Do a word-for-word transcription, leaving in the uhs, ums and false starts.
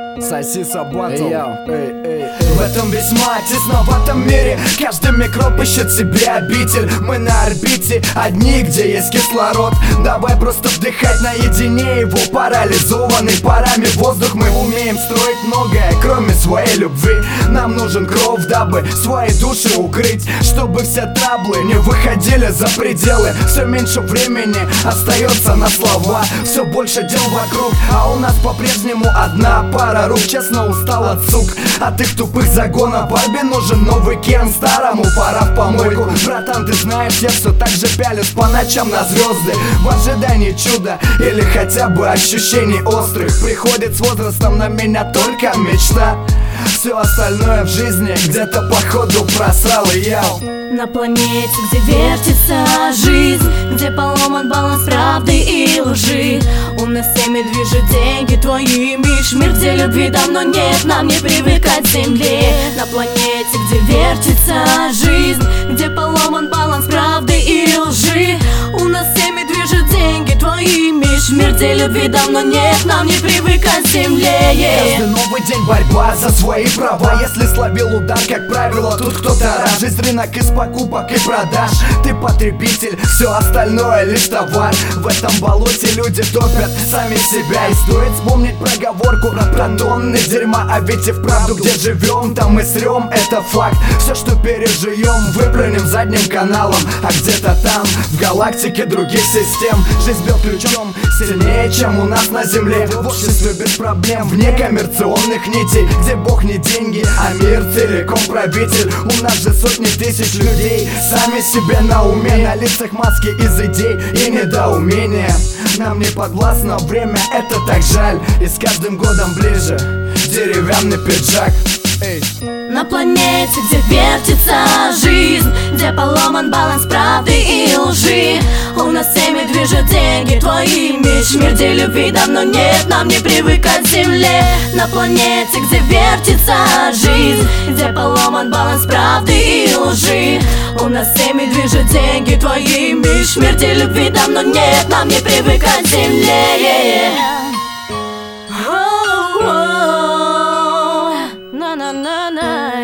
Соси сабатл. В этом весьма тесноватом мире каждый микроб ищет себе обитель. Мы на орбите одни, где есть кислород. Давай просто вдыхать наедине его. Парализованный парами воздух. Мы умеем строить многое, кроме своей любви. Нам нужен кров, дабы свои души укрыть, чтобы все траблы не выходили за пределы. Все меньше времени остается на слова, все больше дел вокруг, а у нас по-прежнему одна пара рук. Честно устал от сук, от их тупых загонов. Барби нужен новый Кен, старому пора в помойку. Братан, ты знаешь, я все так же пялюсь по ночам на звезды, в ожидании чуда или хотя бы ощущений острых. Приходит с возрастом на меня только мечта. Все остальное в жизни где-то походу просрал и я. На планете, где вертится жизнь, где поломан баланс правды и лжи. У нас всеми движет деньги, твой имидж. Мир, где любви давно нет, нам не привыкать к земле. На планете, где вертится жизнь, где поломан баланс правды и лжи. У нас всеми движет деньги, твой имидж. Мир, где любви давно нет, нам не привыкать к земле. Каждый новый день борьба за свои права. Если словил удар, как правило, тут кто-то рад. Жизнь рынок из покупок и продаж. Ты потребитель, все остальное лишь товар. В этом болоте люди топят сами себя. И стоит вспомнить проговорку про тонны дерьма. А ведь и вправду, где живем, там мы срем, это факт. Все, что переживем, выпрыгнем задним каналом. А где-то там, в галактике других систем, жизнь бьет ключом сильнее, чем у нас на земле. В обществе без проблем, вне коммерционных нитей, где бог не деньги, а мир целиком правитель. У нас же сотни тысяч людей, сами себе на уме. На лицах маски из идей и недоумения. Нам не подвластно время, это так жаль. И с каждым годом ближе деревянный пиджак. Эй. На планете, где вертится жизнь, где поломан баланс правды и лжи. У нас всеми движет деньги, твой имидж. Мир, где любви давно нет, нам не привыкать к земле. На планете, где вертится жизнь, где поломан баланс правды и лжи. У нас всеми движет деньги, твой имидж. Мир, где любви давно нет, нам не привыкать к земле. Na na na na